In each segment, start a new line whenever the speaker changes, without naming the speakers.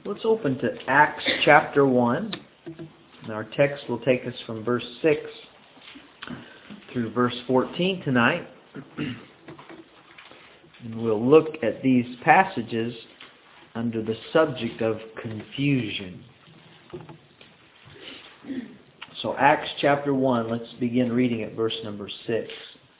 Let's open to Acts chapter 1. And our text will take us from verse 6 through verse 14 tonight. And we'll look at these passages under the subject of confusion. So Acts chapter 1, let's begin reading at verse number 6. It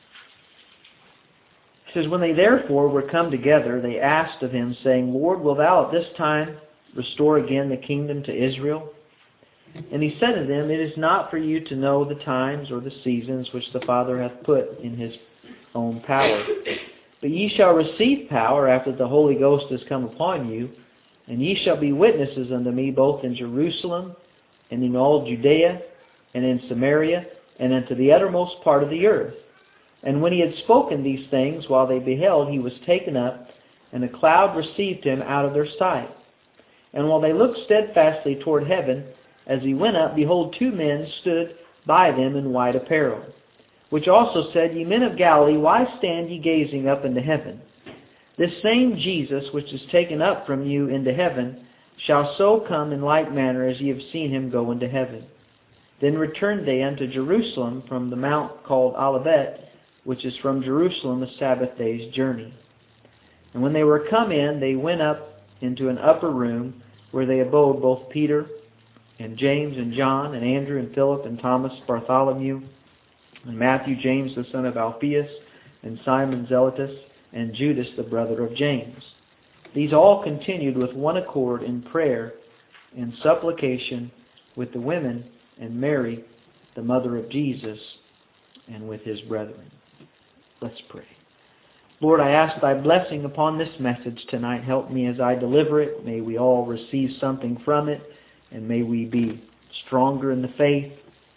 says, "When they therefore were come together, they asked of him, saying, Lord, wilt thou at this time restore again the kingdom to Israel? And he said to them, It is not for you to know the times or the seasons which the Father hath put in his own power. But ye shall receive power after the Holy Ghost is come upon you, and ye shall be witnesses unto me both in Jerusalem and in all Judea and in Samaria and unto the uttermost part of the earth. And when he had spoken these things, while they beheld, he was taken up, and a cloud received him out of their sight. And while they looked steadfastly toward heaven, as he went up, behold, two men stood by them in white apparel, which also said, Ye men of Galilee, why stand ye gazing up into heaven? This same Jesus, which is taken up from you into heaven, shall so come in like manner as ye have seen him go into heaven. Then returned they unto Jerusalem from the mount called Olivet, which is from Jerusalem a Sabbath day's journey. And when they were come in, they went up into an upper room, where they abode both Peter and James and John and Andrew and Philip and Thomas, Bartholomew, and Matthew, James the son of Alphaeus, and Simon Zelotes, and Judas the brother of James. These all continued with one accord in prayer and supplication with the women and Mary, the mother of Jesus, and with his brethren." Let's pray. Lord, I ask thy blessing upon this message tonight. Help me as I deliver it. May we all receive something from it, and may we be stronger in the faith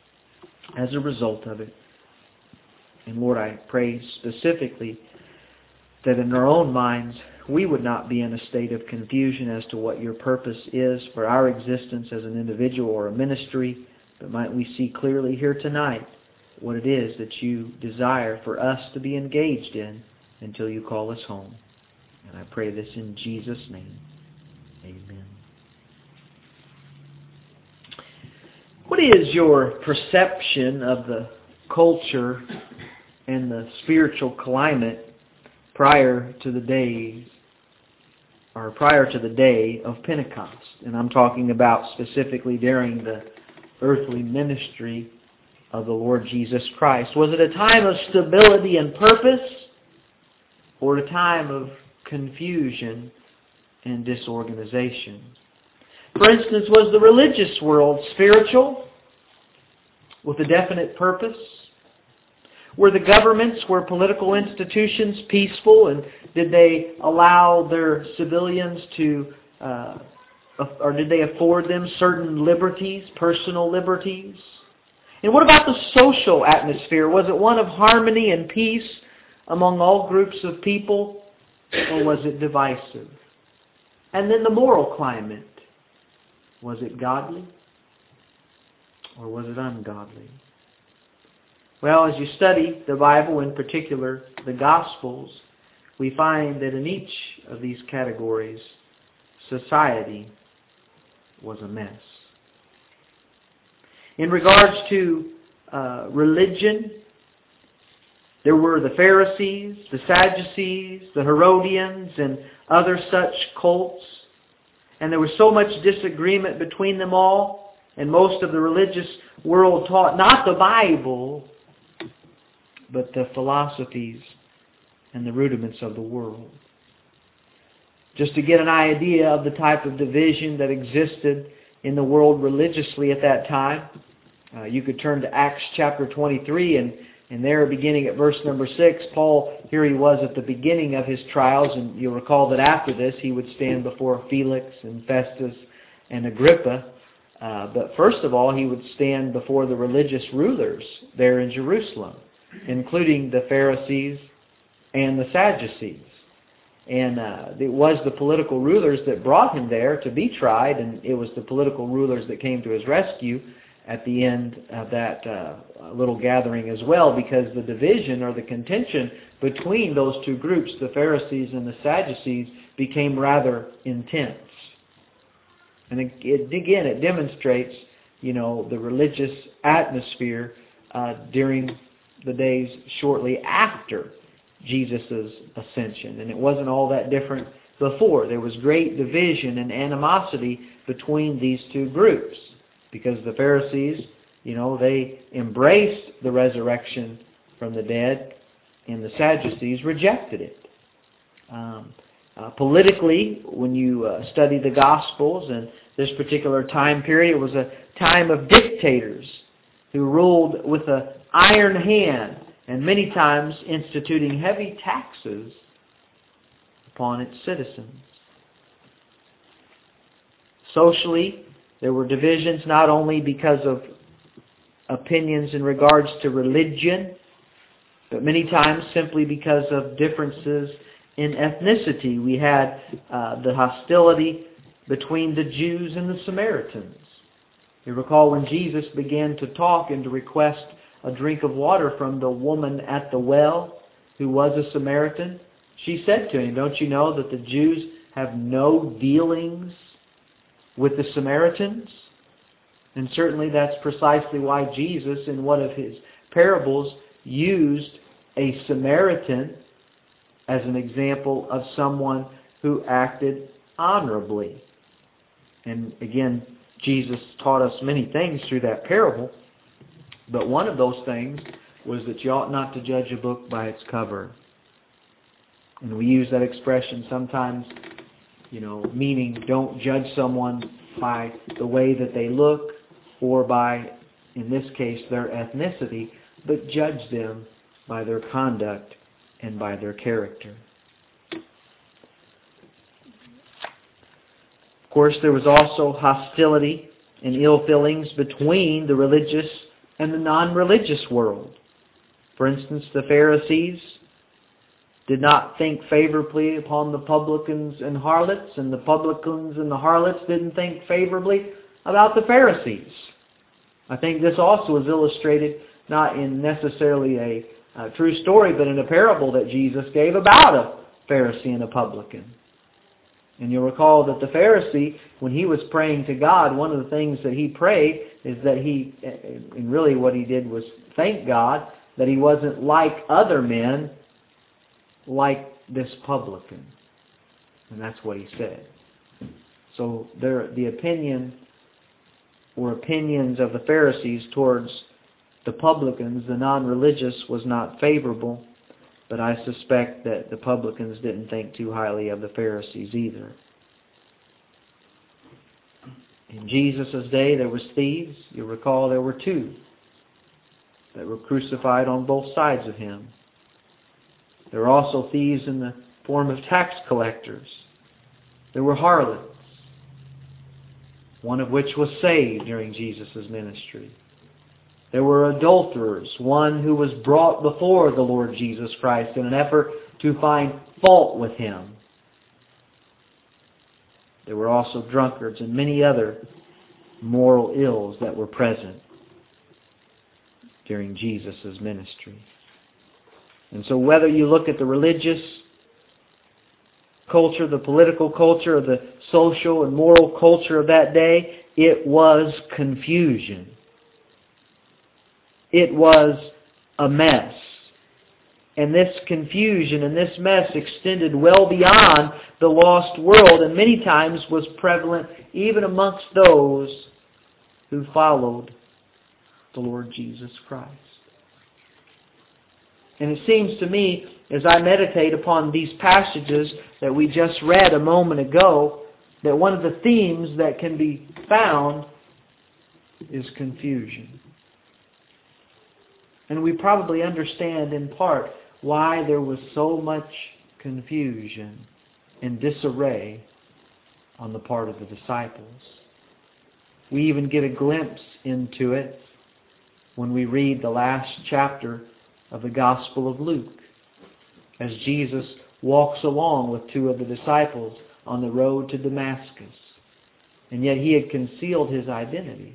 as a result of it. And Lord, I pray specifically that in our own minds we would not be in a state of confusion as to what your purpose is for our existence as an individual or a ministry, but might we see clearly here tonight what it is that you desire for us to be engaged in until you call us home. And I pray this in Jesus' name. Amen. What is your perception of the culture and the spiritual climate prior to the day of Pentecost? And I'm talking about specifically during the earthly ministry of the Lord Jesus Christ. Was it a time of stability and purpose, or a time of confusion and disorganization? For instance, was the religious world spiritual with a definite purpose? Were the governments, were political institutions peaceful, and did they allow their civilians to, or did they afford them certain liberties, personal liberties? And what about the social atmosphere? Was it one of harmony and peace among all groups of people, or was it divisive? And then the moral climate, was it godly, or was it ungodly? Well, as you study the Bible, in particular the Gospels, we find that in each of these categories, society was a mess. In regards to religion, there were the Pharisees, the Sadducees, the Herodians, and other such cults. And there was so much disagreement between them all, and most of the religious world taught not the Bible, but the philosophies and the rudiments of the world. Just to get an idea of the type of division that existed in the world religiously at that time, you could turn to Acts chapter 23, and there, beginning at verse number 6, Paul, here he was at the beginning of his trials, and you'll recall that after this he would stand before Felix and Festus and Agrippa. But first of all, he would stand before the religious rulers there in Jerusalem, including the Pharisees and the Sadducees. And it was the political rulers that brought him there to be tried, and it was the political rulers that came to his rescue at the end of that little gathering as well, because the division or the contention between those two groups, the Pharisees and the Sadducees, became rather intense. And it demonstrates, the religious atmosphere during the days shortly after Jesus' ascension. And it wasn't all that different before. There was great division and animosity between these two groups because the Pharisees, they embraced the resurrection from the dead, and the Sadducees rejected it. Politically, when you study the Gospels and this particular time period, it was a time of dictators who ruled with an iron hand and many times instituting heavy taxes upon its citizens. Socially, there were divisions not only because of opinions in regards to religion, but many times simply because of differences in ethnicity. We had the hostility between the Jews and the Samaritans. You recall when Jesus began to talk and to request a drink of water from the woman at the well who was a Samaritan, she said to him, "Don't you know that the Jews have no dealings with the Samaritans?" And certainly that's precisely why Jesus, in one of his parables, used a Samaritan as an example of someone who acted honorably. And again, Jesus taught us many things through that parable, but one of those things was that you ought not to judge a book by its cover. And we use that expression sometimes, meaning don't judge someone by the way that they look or by, in this case, their ethnicity, but judge them by their conduct and by their character. Of course, there was also hostility and ill feelings between the religious and the non-religious world. For instance, the Pharisees did not think favorably upon the publicans and harlots, and the publicans and the harlots didn't think favorably about the Pharisees. I think this also is illustrated not in necessarily a true story, but in a parable that Jesus gave about a Pharisee and a publican. And you'll recall that the Pharisee, when he was praying to God, one of the things that he prayed is that and really what he did was thank God that he wasn't like other men, like this publican. And that's what he said. So the opinion or opinions of the Pharisees towards the publicans, the non-religious, was not favorable, but I suspect that the publicans didn't think too highly of the Pharisees either. In Jesus' day, there was thieves. You recall there were two that were crucified on both sides of him. There were also thieves in the form of tax collectors. There were harlots, one of which was saved during Jesus' ministry. There were adulterers, one who was brought before the Lord Jesus Christ in an effort to find fault with him. There were also drunkards and many other moral ills that were present during Jesus' ministry. And so whether you look at the religious culture, the political culture, or the social and moral culture of that day, it was confusion. It was a mess. And this confusion and this mess extended well beyond the lost world and many times was prevalent even amongst those who followed the Lord Jesus Christ. And it seems to me, as I meditate upon these passages that we just read a moment ago, that one of the themes that can be found is confusion. And we probably understand in part why there was so much confusion and disarray on the part of the disciples. We even get a glimpse into it when we read the last chapter of the Gospel of Luke, as Jesus walks along with two of the disciples on the road to Damascus. And yet he had concealed his identity.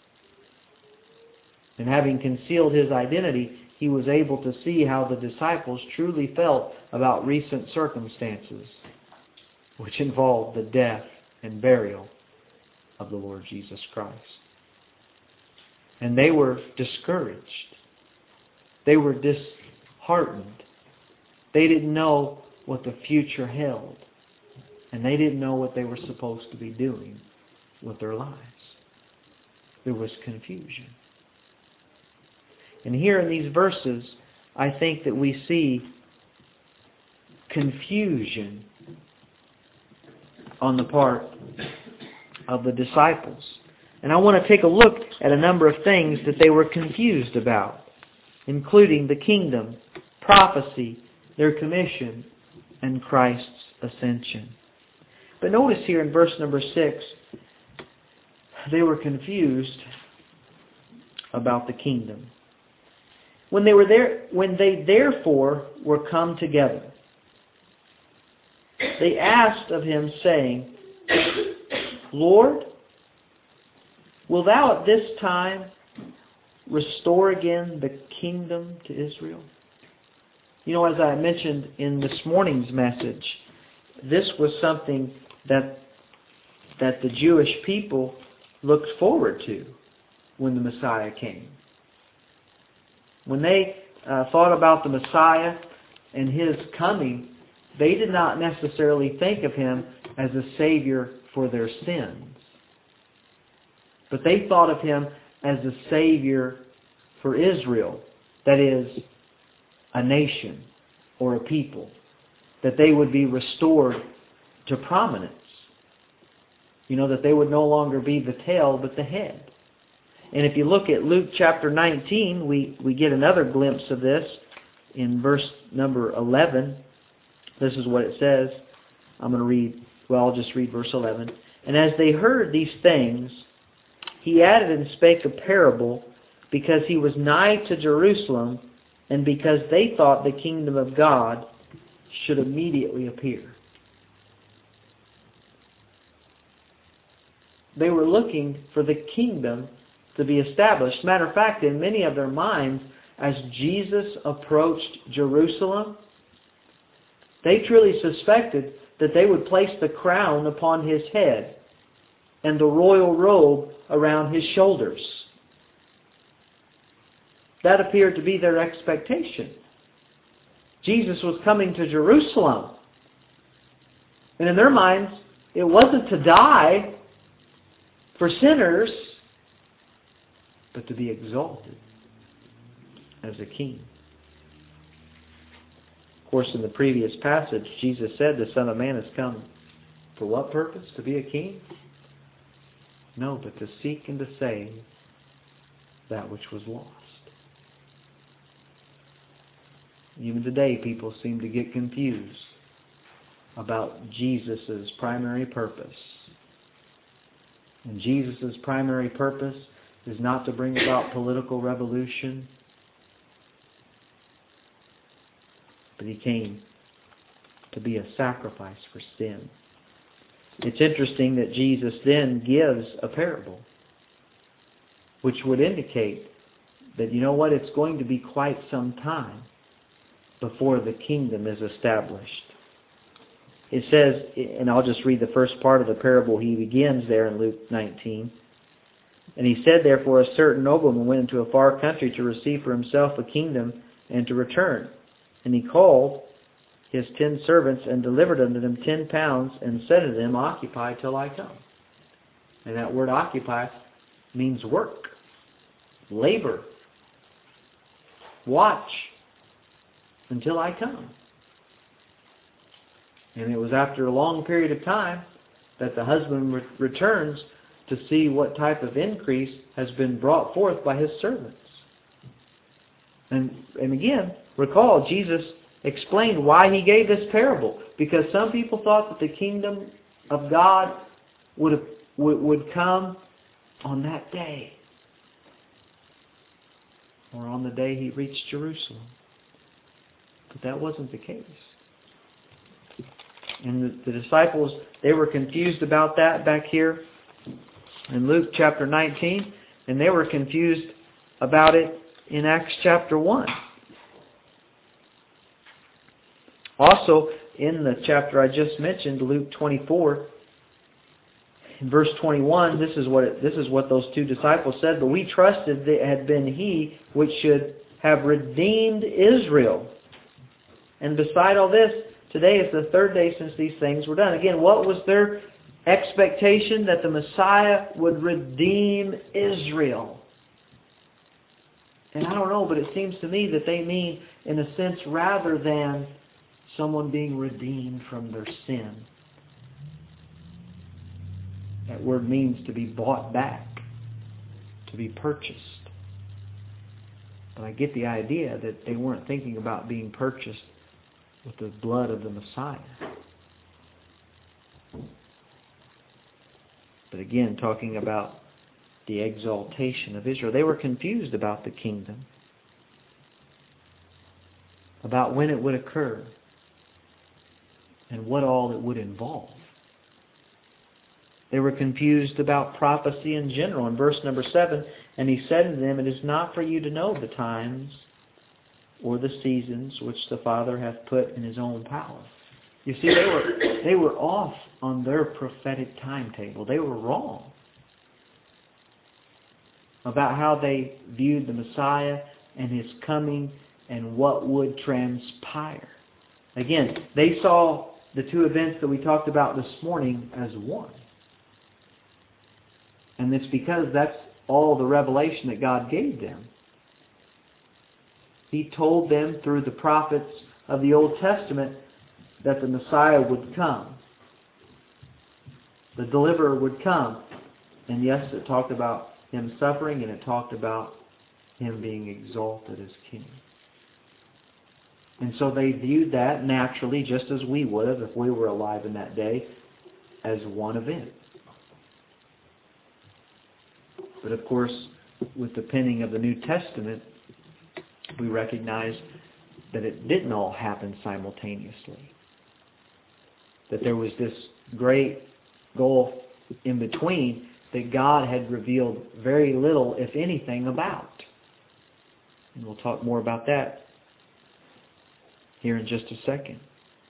And having concealed his identity, he was able to see how the disciples truly felt about recent circumstances, which involved the death and burial of the Lord Jesus Christ. And they were discouraged. They were disheartened. They didn't know what the future held. And they didn't know what they were supposed to be doing with their lives. There was confusion. And here in these verses, I think that we see confusion on the part of the disciples. And I want to take a look at a number of things that they were confused about, including the kingdom, prophecy, their commission, and Christ's ascension. But notice here in verse number 6, they were confused about the kingdom. When they therefore were come together, they asked of him, saying, Lord, will thou at this time restore again the kingdom to Israel? You know, as I mentioned in this morning's message, this was something that the Jewish people looked forward to when the Messiah came. When they thought about the Messiah and His coming, they did not necessarily think of Him as a Savior for their sins. But they thought of Him as a Savior for Israel, that is, a nation or a people, that they would be restored to prominence. You know, that they would no longer be the tail but the head. And if you look at Luke chapter 19, we get another glimpse of this in verse number 11. This is what it says. I'll just read verse 11. And as they heard these things, he added and spake a parable, because he was nigh to Jerusalem, and because they thought the kingdom of God should immediately appear. They were looking for the kingdom to be established. Matter of fact, in many of their minds, as Jesus approached Jerusalem, they truly suspected that they would place the crown upon His head and the royal robe around His shoulders. That appeared to be their expectation. Jesus was coming to Jerusalem. And in their minds, it wasn't to die for sinners, but to be exalted as a king. Of course, in the previous passage, Jesus said the Son of Man has come for what purpose? To be a king? No, but to seek and to save that which was lost. Even today, people seem to get confused about Jesus' primary purpose. And Jesus' primary purpose is not to bring about political revolution, but He came to be a sacrifice for sin. It's interesting that Jesus then gives a parable, which would indicate that, you know what, it's going to be quite some time before the kingdom is established. It says, and I'll just read the first part of the parable. He begins there in Luke 19. And he said, therefore, a certain nobleman went into a far country to receive for himself a kingdom and to return. And he called his 10 servants and delivered unto them 10 pounds and said to them, occupy till I come. And that word occupy means work, labor, watch until I come. And it was after a long period of time that the husband returns to see what type of increase has been brought forth by his servants. And again, recall, Jesus explained why He gave this parable. Because some people thought that the kingdom of God would come on that day, or on the day He reached Jerusalem. But that wasn't the case. And the disciples, they were confused about that back here in Luke chapter 19, and they were confused about it in Acts chapter 1. Also, in the chapter I just mentioned, Luke 24, In verse 21, this is what those two disciples said, "But we trusted that it had been He which should have redeemed Israel. And beside all this, today is the third day since these things were done." Again, what was their expectation? That the Messiah would redeem Israel. And I don't know, but it seems to me that they mean, in a sense, rather than someone being redeemed from their sin. That word means to be bought back, to be purchased. But I get the idea that they weren't thinking about being purchased with the blood of the Messiah. But again, talking about the exaltation of Israel. They were confused about the kingdom, about when it would occur, and what all it would involve. They were confused about prophecy in general. In verse number 7, "And He said to them, It is not for you to know the times or the seasons which the Father hath put in His own power." You see, they were off on their prophetic timetable. They were wrong about how they viewed the Messiah and His coming and what would transpire. Again, they saw the two events that we talked about this morning as one. And it's because that's all the revelation that God gave them. He told them through the prophets of the Old Testament that the Messiah would come. The deliverer would come. And yes, it talked about Him suffering, and it talked about Him being exalted as King. And so they viewed that naturally, just as we would have if we were alive in that day, as one event. But of course, with the penning of the New Testament, we recognize that it didn't all happen simultaneously. That there was this great gulf in between that God had revealed very little, if anything, about. And we'll talk more about that here in just a second.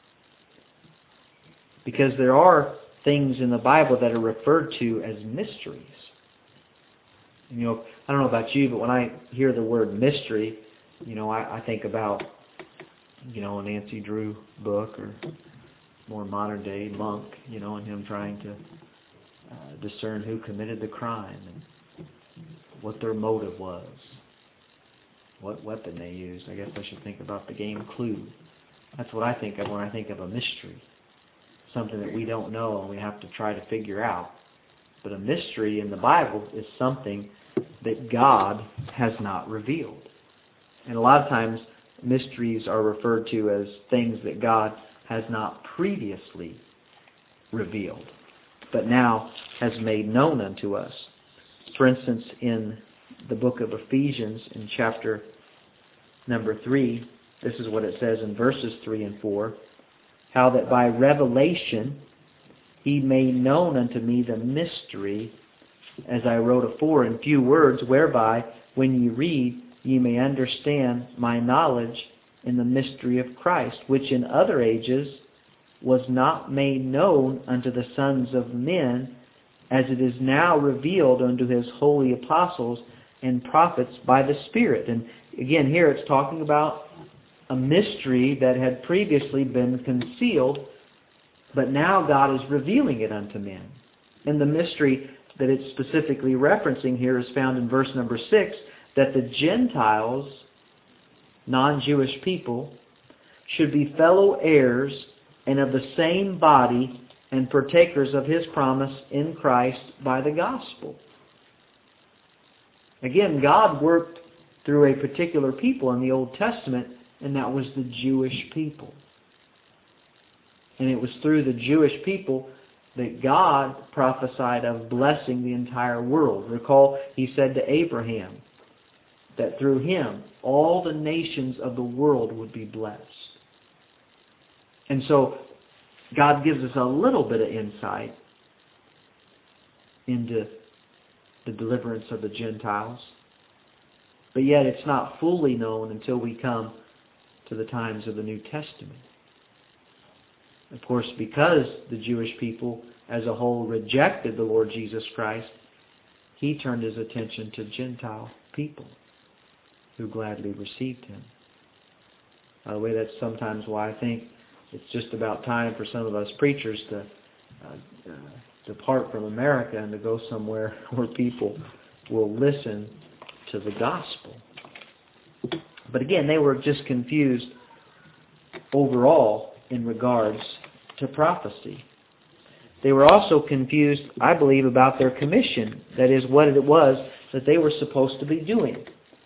Because there are things in the Bible that are referred to as mysteries. You know, I don't know about you, but when I hear the word mystery, I think about, a Nancy Drew book, or more modern day Monk, and him trying to discern who committed the crime and what their motive was, what weapon they used. I guess I should think about the game Clue. That's what I think of when I think of a mystery. Something that we don't know and we have to try to figure out. But a mystery in the Bible is something that God has not revealed. And a lot of times, mysteries are referred to as things that God has not previously revealed, but now has made known unto us. For instance, in the book of Ephesians, in chapter number 3, this is what it says in verses 3 and 4, "How that by revelation He made known unto me the mystery, as I wrote afore in few words, whereby, when ye read, ye may understand my knowledge in the mystery of Christ, which in other ages was not made known unto the sons of men, as it is now revealed unto His holy apostles and prophets by the Spirit." And again, here it's talking about a mystery that had previously been concealed, but now God is revealing it unto men. And the mystery that it's specifically referencing here is found in verse number 6, that the Gentiles, non-Jewish people, should be fellow heirs and of the same body and partakers of His promise in Christ by the gospel. Again, God worked through a particular people in the Old Testament, and that was the Jewish people. And it was through the Jewish people that God prophesied of blessing the entire world. Recall, He said to Abraham that through him all the nations of the world would be blessed. And so God gives us a little bit of insight into the deliverance of the Gentiles. But yet it's not fully known until we come to the times of the New Testament. Of course, because the Jewish people as a whole rejected the Lord Jesus Christ, He turned His attention to Gentile people who gladly received Him. By the way, that's sometimes why I think it's just about time for some of us preachers to depart from America and to go somewhere where people will listen to the gospel. But again, they were just confused overall in regards to prophecy. They were also confused, I believe, about their commission. That is, what it was that they were supposed to be doing.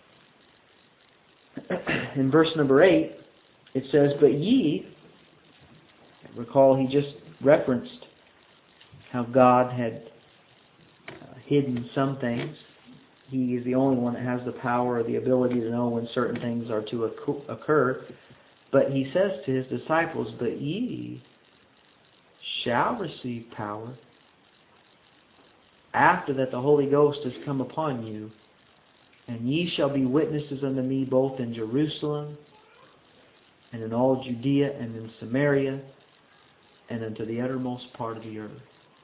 In verse number 8, it says, "But ye," recall he just referenced how God had hidden some things. He is the only one that has the power or the ability to know when certain things are to occur. But He says to His disciples, "But ye shall receive power after that the Holy Ghost has come upon you, and ye shall be witnesses unto me both in Jerusalem and in all Judea and in Samaria and unto the uttermost part of the earth."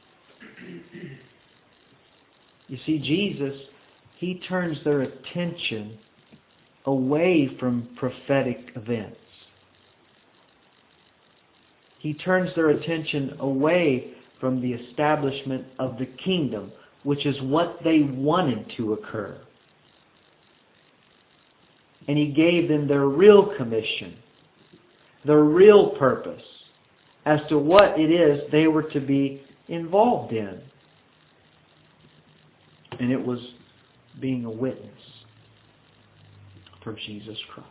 You see, Jesus, He turns their attention away from prophetic events. He turns their attention away from the establishment of the kingdom, which is what they wanted to occur. And He gave them their real commission, their real purpose, as to what it is they were to be involved in. And it was being a witness for Jesus Christ.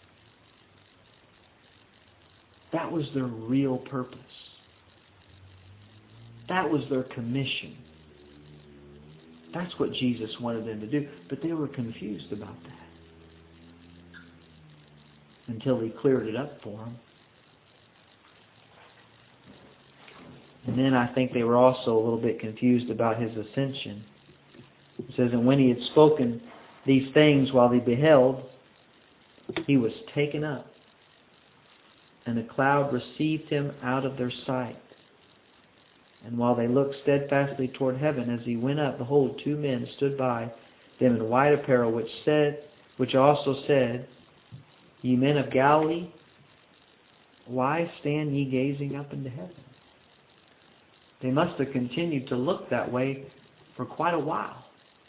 That was their real purpose. That was their commission. That's what Jesus wanted them to do. But they were confused about that until He cleared it up for them. And then I think they were also a little bit confused about His ascension. It says, "And when He had spoken these things while they beheld, He was taken up, and a cloud received Him out of their sight. And while they looked steadfastly toward heaven as He went up, behold, 2 men stood by them in white apparel, which also said, Ye men of Galilee, why stand ye gazing up into heaven?" They must have continued to look that way for quite a while.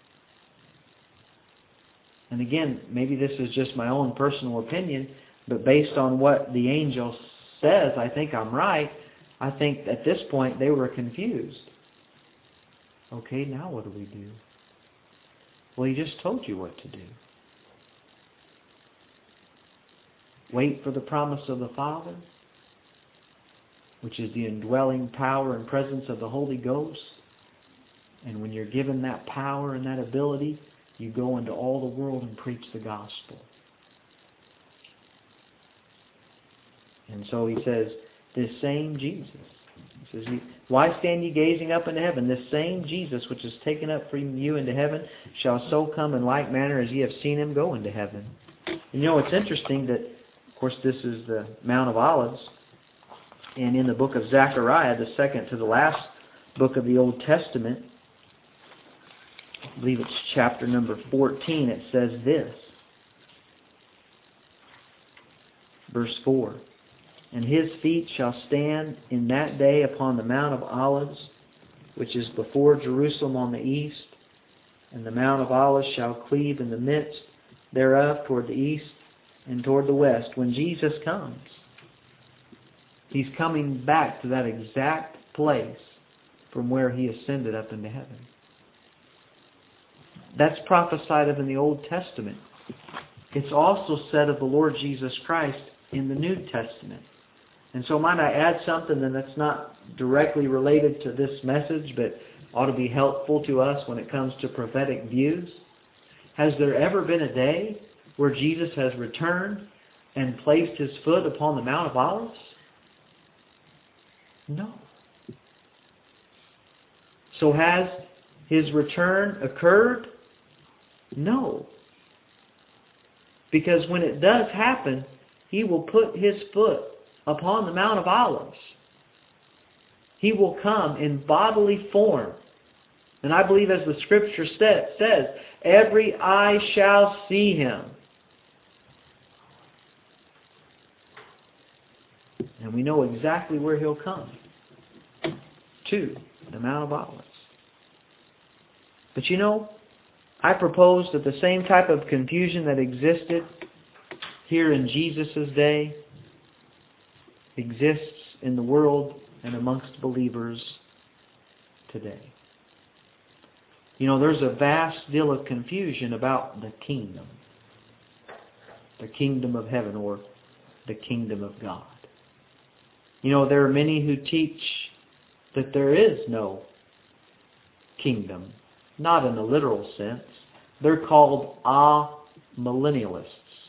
And again, maybe this is just my own personal opinion, but based on what the angel says, I think I'm right. I think at this point they were confused. Okay, now what do we do? Well, He just told you what to do. Wait for the promise of the Father, which is the indwelling power and presence of the Holy Ghost. And when you're given that power and that ability, you go into all the world and preach the gospel. And so He says, this same Jesus. He says, "Why stand ye gazing up into heaven? This same Jesus, which is taken up from you into heaven, shall so come in like manner as ye have seen Him go into heaven." And you know, it's interesting that, of course, this is the Mount of Olives. And in the book of Zechariah, the second to the last book of the Old Testament, I believe it's chapter number 14, it says this. Verse 4. "And His feet shall stand in that day upon the Mount of Olives, which is before Jerusalem on the east. And the Mount of Olives shall cleave in the midst thereof toward the east and toward the west." When Jesus comes, He's coming back to that exact place from where He ascended up into heaven. That's prophesied of in the Old Testament. It's also said of the Lord Jesus Christ in the New Testament. And so might I add something that's not directly related to this message, but ought to be helpful to us when it comes to prophetic views? Has there ever been a day where Jesus has returned and placed His foot upon the Mount of Olives? No. So has His return occurred? No. Because when it does happen, He will put His foot upon the Mount of Olives. He will come in bodily form. And I believe, as the Scripture says, every eye shall see Him. And we know exactly where He'll come. To the Mount of Olives. But you know, I propose that the same type of confusion that existed here in Jesus' day exists in the world and amongst believers today. You know, there's a vast deal of confusion about the kingdom of heaven, or the kingdom of God. You know, there are many who teach that there is no kingdom, not in the literal sense. They're called amillennialists.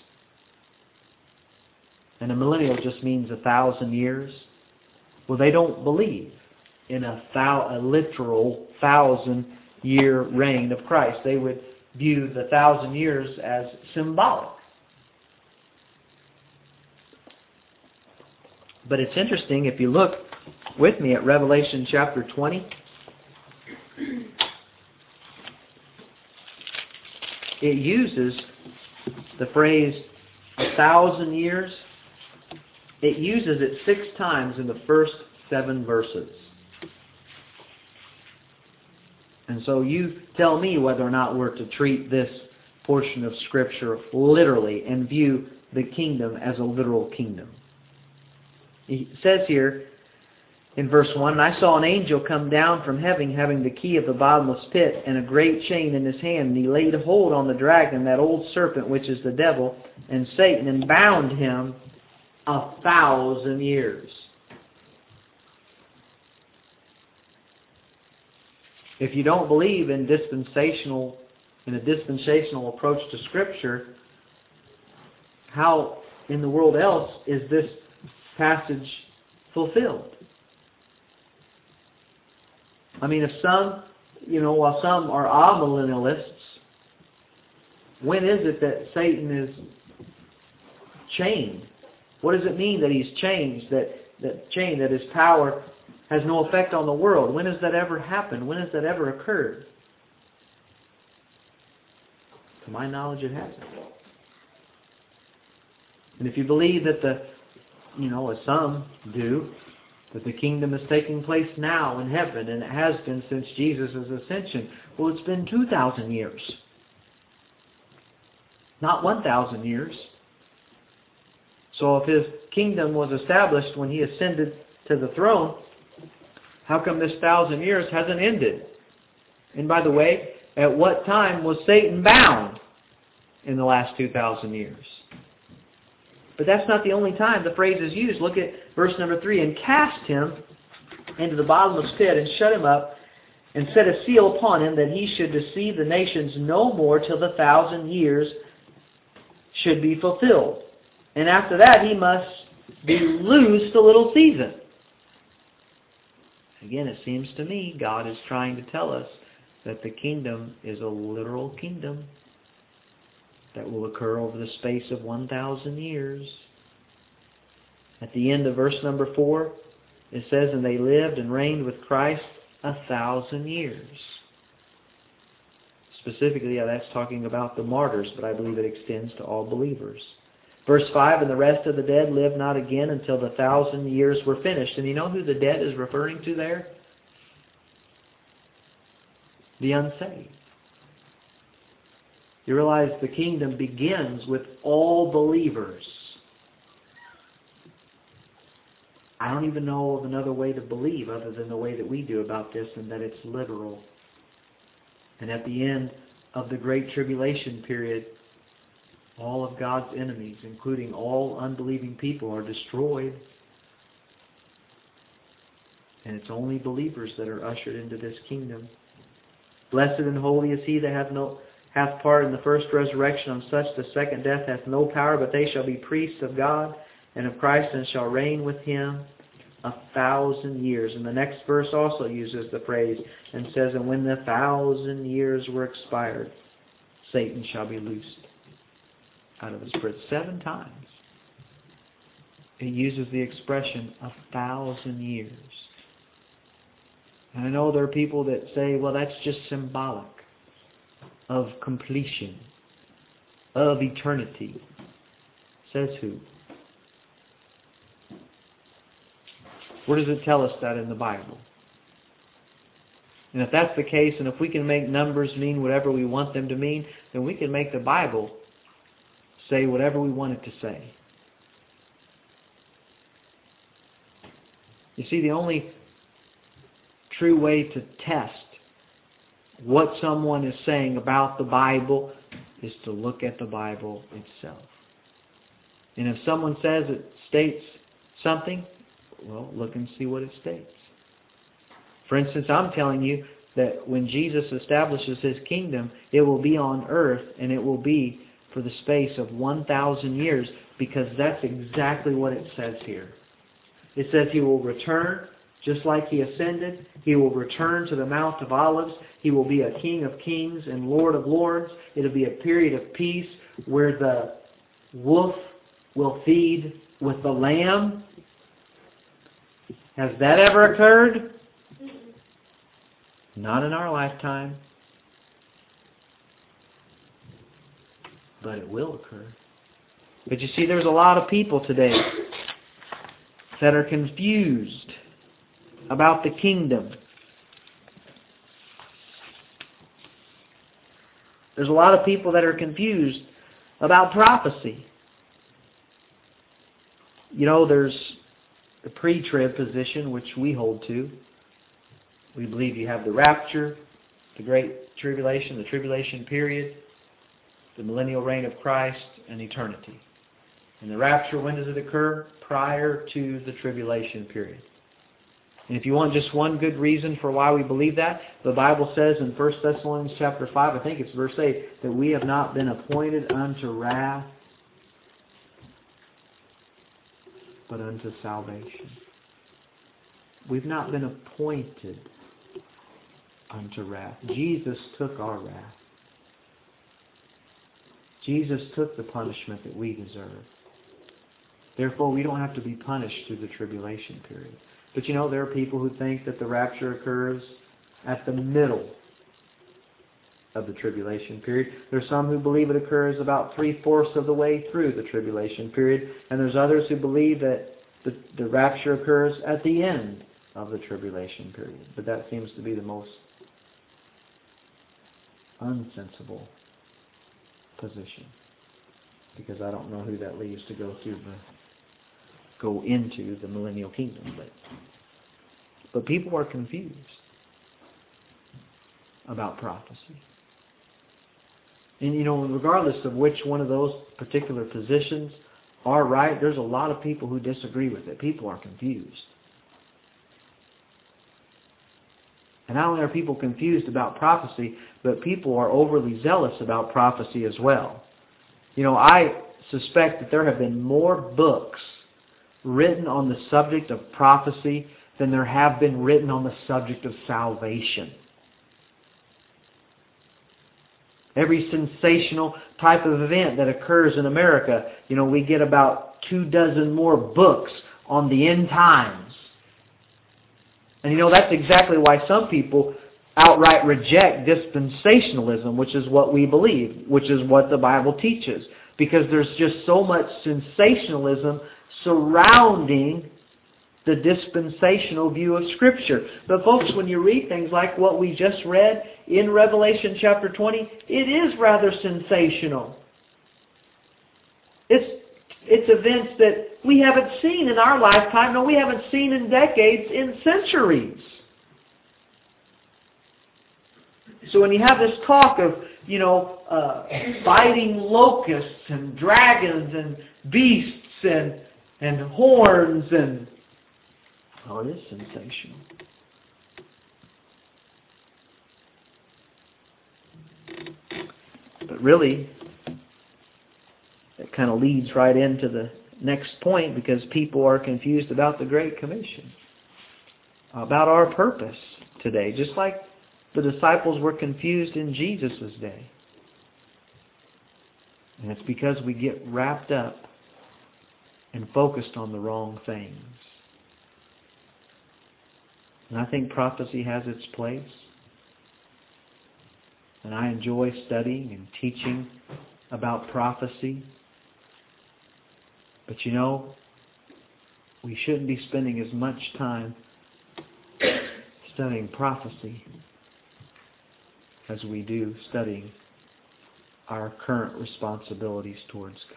And a millennial just means 1,000 years. Well, they don't believe in a literal 1,000-year reign of Christ. They would view the 1,000 years as symbolic. But it's interesting, if you look with me at Revelation chapter 20, it uses the phrase 1,000 years. It uses it 6 times in the first 7 verses. And so you tell me whether or not we're to treat this portion of Scripture literally and view the kingdom as a literal kingdom. It says here in verse 1, "And I saw an angel come down from heaven, having the key of the bottomless pit and a great chain in his hand. And he laid hold on the dragon, that old serpent, which is the devil and Satan, and bound him 1,000 years." If you don't believe in a dispensational approach to Scripture, how in the world else is this passage fulfilled? I mean, if some, while some are amillennialists, when is it that Satan is chained? What does it mean that he's changed, that his power has no effect on the world? When has that ever happened? When has that ever occurred? To my knowledge, it hasn't. And if you believe that as some do, that the kingdom is taking place now in heaven, and it has been since Jesus' ascension, well, it's been 2,000 years. Not 1,000 years. So if His kingdom was established when He ascended to the throne, how come this 1,000 years hasn't ended? And by the way, at what time was Satan bound in the last 2,000 years? But that's not the only time the phrase is used. Look at verse number 3. "And cast him into the bottomless pit, and shut him up, and set a seal upon him, that he should deceive the nations no more till the 1,000 years should be fulfilled. And after that he must be loosed a little season." Again, it seems to me God is trying to tell us that the kingdom is a literal kingdom that will occur over the space of 1,000 years. At the end of verse number 4, it says, "And they lived and reigned with Christ 1,000 years." Specifically, that's talking about the martyrs, but I believe it extends to all believers. Verse 5, "And the rest of the dead lived not again until the 1,000 years were finished." And you know who the dead is referring to there? The unsaved. You realize the kingdom begins with all believers. I don't even know of another way to believe other than the way that we do about this, and that it's literal. And at the end of the Great Tribulation period, all of God's enemies, including all unbelieving people, are destroyed. And it's only believers that are ushered into this kingdom. "Blessed and holy is he that hath part in the first resurrection. On such the second death hath no power, but they shall be priests of God and of Christ, and shall reign with Him 1,000 years." And the next verse also uses the phrase and says, "And when the 1,000 years were expired, Satan shall be loosed out of his prison." 7 times it uses the expression 1,000 years. And I know there are people that say, well, that's just symbolic of completion, of eternity. Says who? Where does it tell us that in the Bible? And if that's the case, and if we can make numbers mean whatever we want them to mean, then we can make the Bible say whatever we want it to say. You see, the only true way to test what someone is saying about the Bible is to look at the Bible itself. And if someone says it states something, well, look and see what it states. For instance, I'm telling you that when Jesus establishes His kingdom, it will be on earth, and it will be for the space of 1,000 years, because that's exactly what it says here. It says He will return, just like He ascended. He will return to the Mount of Olives. He will be a King of kings and Lord of lords. It will be a period of peace where the wolf will feed with the lamb. Has that ever occurred? Not in our lifetime. But it will occur. But you see, there's a lot of people today that are confused about the kingdom. There's a lot of people that are confused about prophecy. You know, there's the pre-trib position, which we hold to. We believe you have the rapture, the great tribulation, the tribulation period, the millennial reign of Christ, and eternity. And the rapture, when does it occur? Prior to the tribulation period. And if you want just one good reason for why we believe that, the Bible says in 1 Thessalonians chapter 5, I think it's verse 8, that we have not been appointed unto wrath, but unto salvation. We've not been appointed unto wrath. Jesus took our wrath. Jesus took the punishment that we deserve. Therefore, we don't have to be punished through the tribulation period. But you know, there are people who think that the rapture occurs at the middle of the tribulation period. There's some who believe it occurs about 3/4 of the way through the tribulation period. And there's others who believe that the rapture occurs at the end of the tribulation period. But that seems to be the most unsensible position, because I don't know who that leaves to go into the millennial kingdom. But people are confused about prophecy. And you know, regardless of which one of those particular positions are right, there's a lot of people who disagree with it. People are confused. And not only are people confused about prophecy, but people are overly zealous about prophecy as well. You know, I suspect that there have been more books written on the subject of prophecy than there have been written on the subject of salvation. Every sensational type of event that occurs in America, you know, we get about 24 more books on the end times. And you know, that's exactly why some people outright reject dispensationalism, which is what we believe, which is what the Bible teaches. Because there's just so much sensationalism surrounding the dispensational view of Scripture. But folks, when you read things like what we just read in Revelation chapter 20, it is rather sensational. It's events that we haven't seen in our lifetime, no, we haven't seen in decades, in centuries. So when you have this talk of, you know, fighting locusts and dragons and beasts and horns and... oh, it is sensational. But really, it kind of leads right into the next point, because people are confused about the Great Commission, about our purpose today, just like the disciples were confused in Jesus' day. And it's because we get wrapped up and focused on the wrong things. And I think prophecy has its place. And I enjoy studying and teaching about prophecy. But we shouldn't be spending as much time studying prophecy as we do studying our current responsibilities towards God.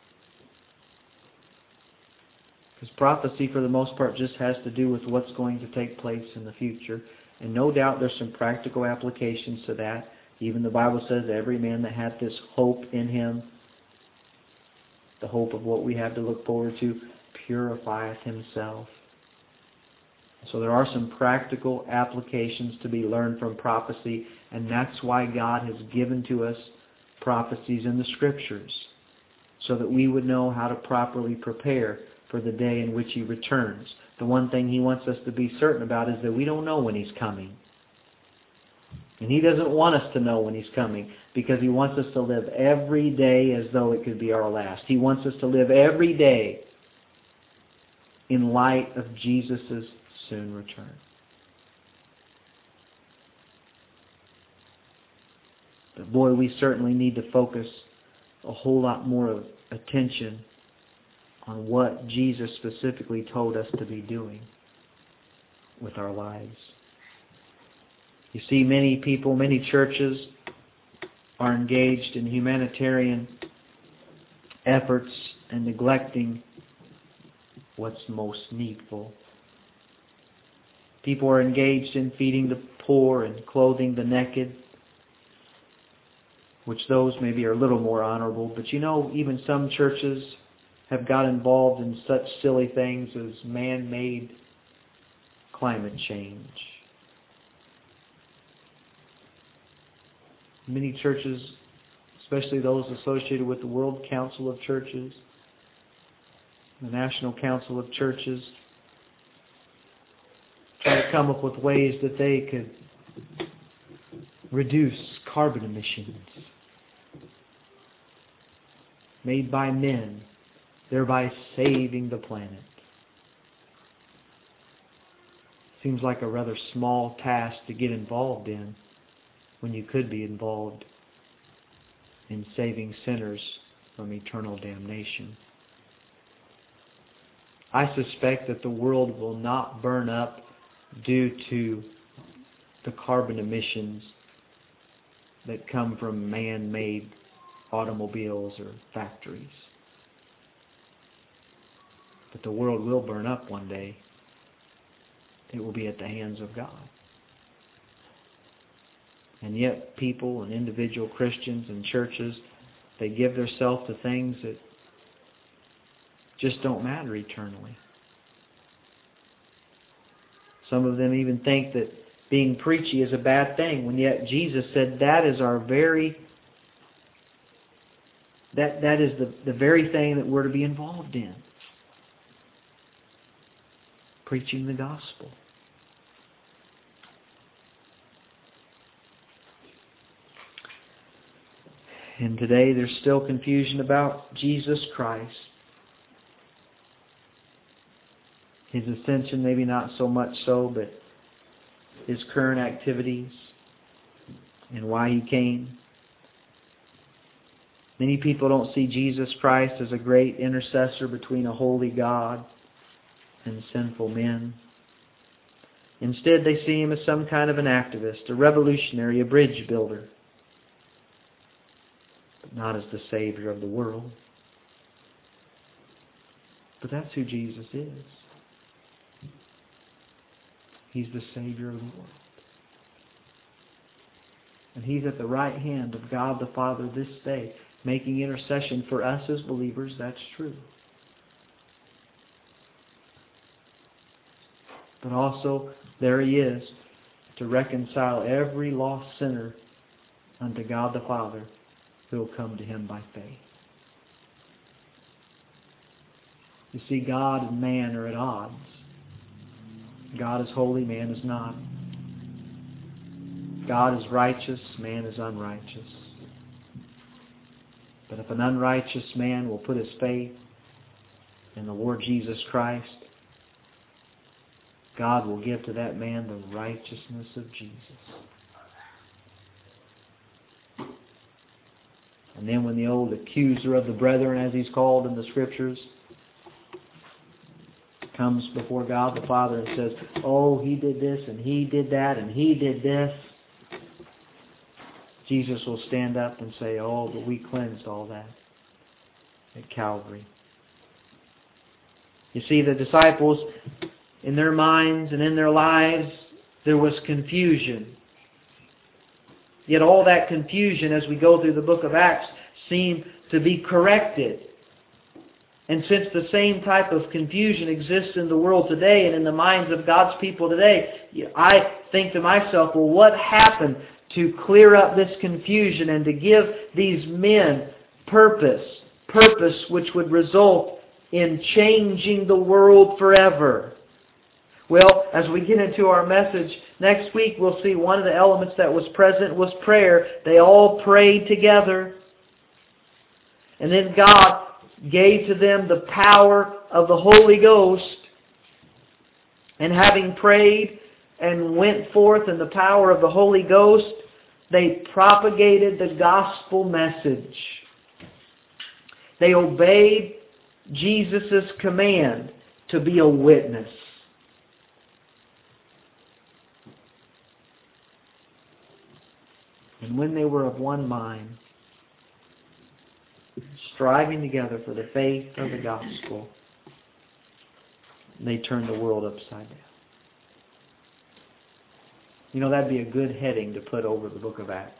Because prophecy, for the most part, just has to do with what's going to take place in the future. And no doubt there's some practical applications to that. Even the Bible says every man that hath this hope in him, the hope of what we have to look forward to, purifieth himself. So there are some practical applications to be learned from prophecy, and that's why God has given to us prophecies in the Scriptures, so that we would know how to properly prepare for the day in which He returns. The one thing He wants us to be certain about is that we don't know when He's coming. And He doesn't want us to know when He's coming, because He wants us to live every day as though it could be our last. He wants us to live every day in light of Jesus' soon return. But boy, we certainly need to focus a whole lot more attention on what Jesus specifically told us to be doing with our lives. You see, many people, many churches are engaged in humanitarian efforts and neglecting what's most needful. People are engaged in feeding the poor and clothing the naked, which those maybe are a little more honorable. But even some churches have got involved in such silly things as man-made climate change. Many churches, especially those associated with the World Council of Churches, the National Council of Churches, try to come up with ways that they could reduce carbon emissions made by men, thereby saving the planet. Seems like a rather small task to get involved in when you could be involved in saving sinners from eternal damnation. I suspect that the world will not burn up due to the carbon emissions that come from man-made automobiles or factories. But the world will burn up one day. It will be at the hands of God. And yet people and individual Christians and churches, they give themselves to things that just don't matter eternally. Some of them even think that being preachy is a bad thing, when yet Jesus said that is our very that is the very thing that we're to be involved in. Preaching the gospel. And today there's still confusion about Jesus Christ. His ascension, maybe not so much so, but His current activities and why He came. Many people don't see Jesus Christ as a great intercessor between a holy God and sinful men. Instead, they see Him as some kind of an activist, a revolutionary, a bridge builder, but not as the Savior of the world. But that's who Jesus is. He's the Savior of the world. And He's at the right hand of God the Father this day, making intercession for us as believers. That's true. But also, there He is to reconcile every lost sinner unto God the Father who will come to Him by faith. You see, God and man are at odds. God is holy, man is not. God is righteous, man is unrighteous. But if an unrighteous man will put his faith in the Lord Jesus Christ, God will give to that man the righteousness of Jesus. And then when the old accuser of the brethren, as he's called in the Scriptures, comes before God the Father and says, oh, he did this and he did that and he did this, Jesus will stand up and say, oh, but we cleansed all that at Calvary. You see, the disciples, in their minds and in their lives, there was confusion. Yet all that confusion, as we go through the book of Acts, seemed to be corrected. And since the same type of confusion exists in the world today and in the minds of God's people today, I think to myself, well, what happened to clear up this confusion and to give these men purpose which would result in changing the world forever? Well, as we get into our message next week, we'll see one of the elements that was present was prayer. They all prayed together. And then God gave to them the power of the Holy Ghost. And having prayed and went forth in the power of the Holy Ghost, they propagated the gospel message. They obeyed Jesus' command to be a witness. And when they were of one mind, striving together for the faith of the gospel, they turned the world upside down. You know, that'd be a good heading to put over the book of Acts.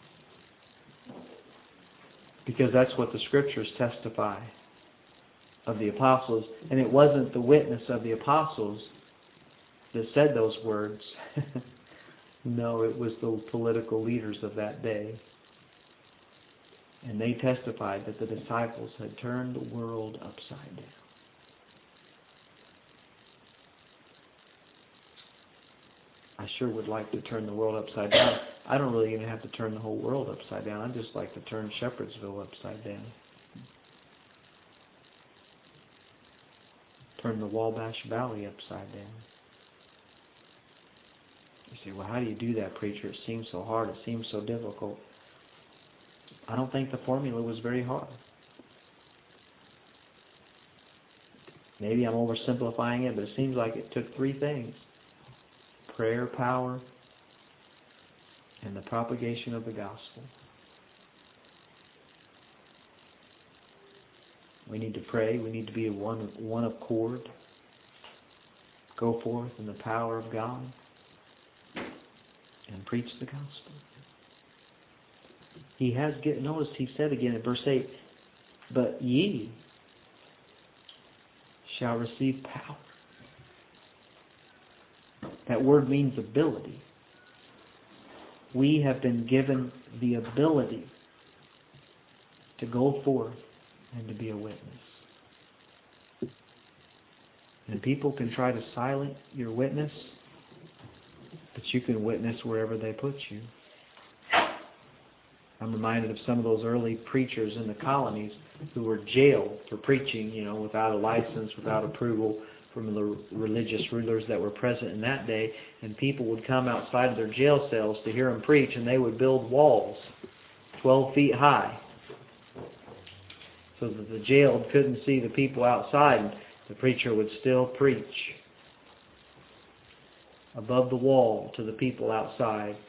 Because that's what the Scriptures testify of the apostles. And it wasn't the witness of the apostles that said those words. No, it was the political leaders of that day. And they testified that the disciples had turned the world upside down. I sure would like to turn the world upside down. I don't really even have to turn the whole world upside down. I'd just like to turn Shepherdsville upside down. Turn the Wabash Valley upside down. You say, well, how do you do that, preacher? It seems so hard. It seems so difficult. I don't think the formula was very hard. Maybe I'm oversimplifying it, but it seems like it took three things: prayer, power, and the propagation of the gospel. We need to pray. We need to be one accord. Go forth in the power of God and preach the gospel. Notice he said again in verse 8, but ye shall receive power. That word means ability. We have been given the ability to go forth and to be a witness. And people can try to silence your witness, but you can witness wherever they put you. I'm reminded of some of those early preachers in the colonies who were jailed for preaching, without a license, without approval from the religious rulers that were present in that day. And people would come outside of their jail cells to hear them preach, and they would build walls 12 feet high so that the jailed couldn't see the people outside. And the preacher would still preach above the wall to the people outside.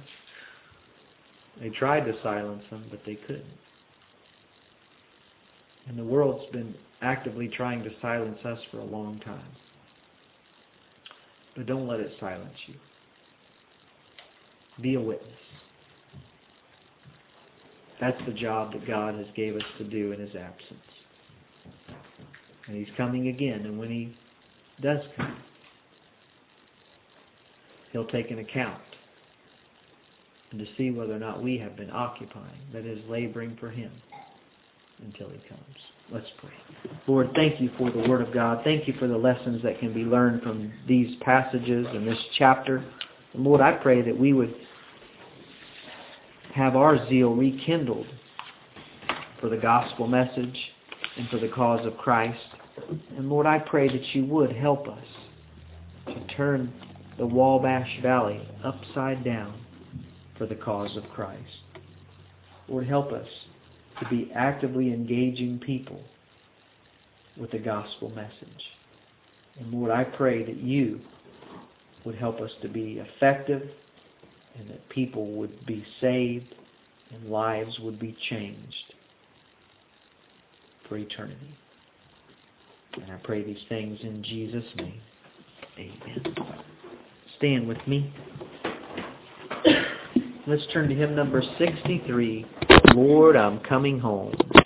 They tried to silence them, but they couldn't. And the world's been actively trying to silence us for a long time. But don't let it silence you. Be a witness. That's the job that God has gave us to do in His absence. And He's coming again, and when He does come, He'll take an account and to see whether or not we have been occupying, that is, laboring for Him until He comes. Let's pray. Lord, thank You for the Word of God. Thank You for the lessons that can be learned from these passages and this chapter. And Lord, I pray that we would have our zeal rekindled for the gospel message and for the cause of Christ. And Lord, I pray that You would help us to turn the Wabash Valley upside down for the cause of Christ. Lord, help us to be actively engaging people with the gospel message. And Lord, I pray that you would help us to be effective and that people would be saved and lives would be changed for eternity. And I pray these things in Jesus' name. Amen. Stand with me. Let's turn to hymn number 63, Lord, I'm Coming Home.